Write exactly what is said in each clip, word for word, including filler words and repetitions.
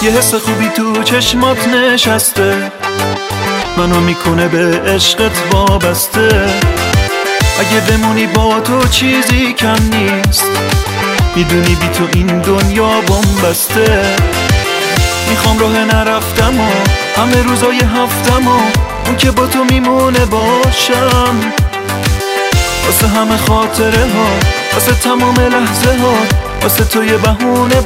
یه حس خوبی تو چشمات نشسته، منو میکنه به عشقت وابسته. اگه بمونی با تو چیزی کم نیست، میدونی بی تو این دنیا بمبسته. میخوام راه نرفتم و همه روزای هفتم و اون که با تو میمونه باشم، واسه همه خاطره ها، واسه تمام لحظه ها، واسه تو یه بهونه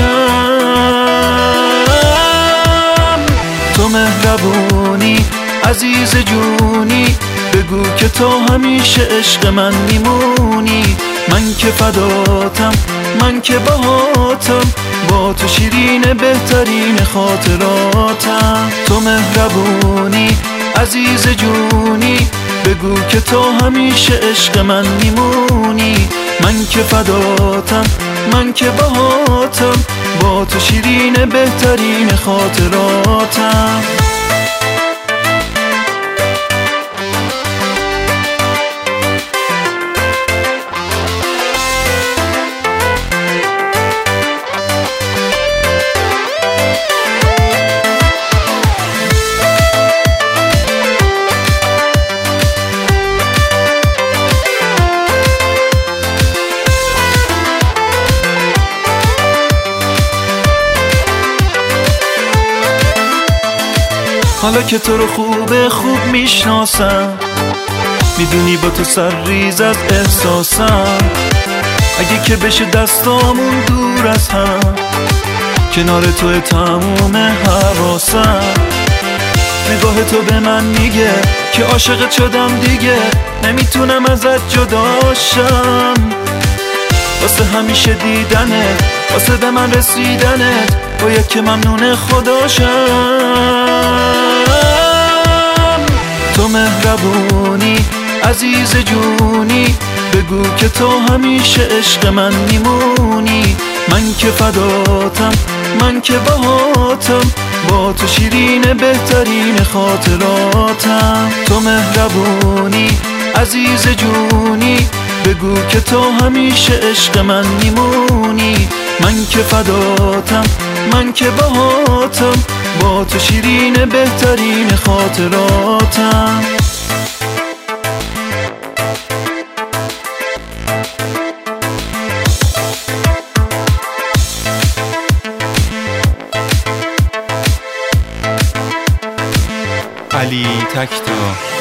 باشم. تو مهربونی عزیز جونی، بگو که تا همیشه عشق من میمونی. من که فداتم، من که باهاتم، با تو شیرین بهترین خاطراتم. تو مهربونی عزیز جونی، بگو که تا همیشه عشق من میمونی. من که فداتم، من که باهاتم، با تو شیرین بهترین خاطراتم. حالا که تو رو خوب خوب میشناسم، میدونی با تو سر ریز از احساسم. اگه که بشه دستامون دور از هم، کنار تو تموم حواسم. نگاه تو به من میگه که عاشقت شدم دیگه، نمیتونم ازت جداشم. واسه همیشه دیدنت، واسه به من رسیدنت، باید که ممنون خداشم. تو مهربونی عزیز جونی، بگو که تو همیشه عشق من میمونی. من که فداتم، من که باهاتم، با تو شیرین بهترین خاطراتم. تو مهربونی عزیز جونی، بگو که تو همیشه عشق من میمونی. من که فداتم، من که باهاتم، با تو شیرین بهترین خاطراتم. علی تکتا.